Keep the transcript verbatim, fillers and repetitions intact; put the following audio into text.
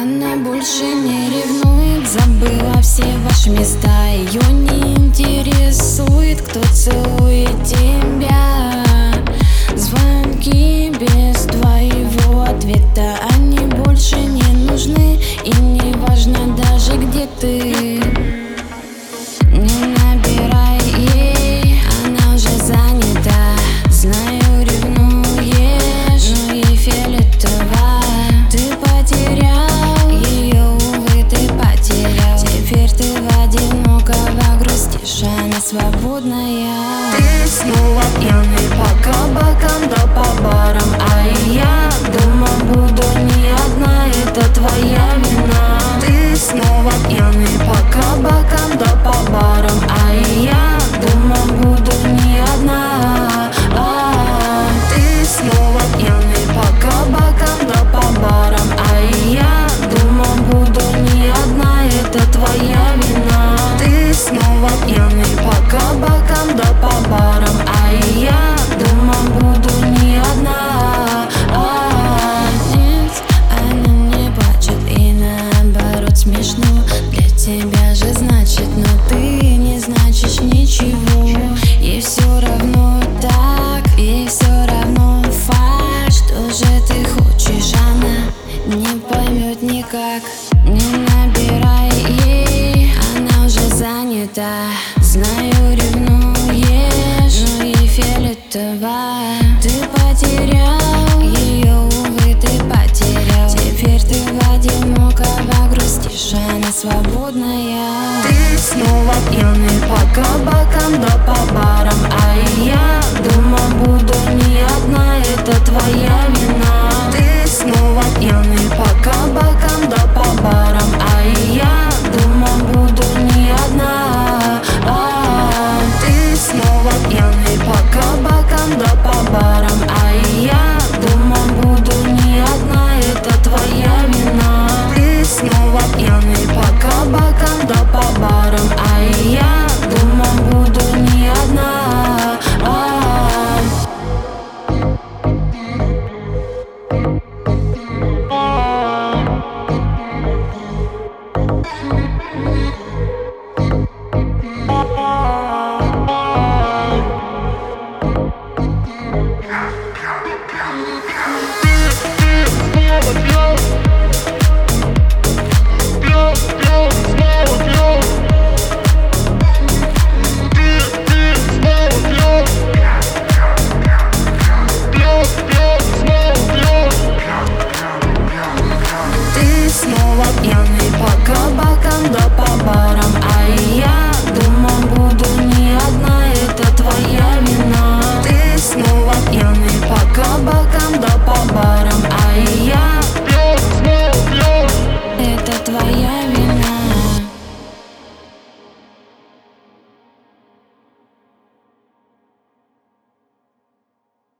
Она больше не ревнует, забыла все ваши места. Ее не интересует, кто целует тебя. Звонки без твоего ответа, они больше не нужны. И не важно даже, где ты. Не набирай ей, она уже занята. Знаю, ревнуешь, но ей фиолетово. Ты потерял ее, увы, ты потерял. Теперь ты в одинокого грустишь, она свободная. Ты снова пьяный по кабакам да по барам, а я дома буду не одна, это твоя вина. Ты снова пьяный по кабакам да по барам, а я дома буду не одна. А, ты снова пьяный по кабакам да по барам, а я дома буду не одна, это твоя вина. Ты снова пьяный по кабакам да по барам, а я дома буду не одна. А, нет, она не плачет и наоборот смешно. Для тебя же значит, но ты не значишь ничего. Ей все равно так, ей все равно факт. Что же ты хочешь, она не поймет никак. Не набирай ей, она уже занята. Знаю, ревнуешь, но ей фиолетово. Ты потерял ее, увы, ты потерял. Теперь ты в одинокого грустишь, она свободная. ты снова пьяный по кабакам да по барам, а я дома буду не одна, это твоя вина.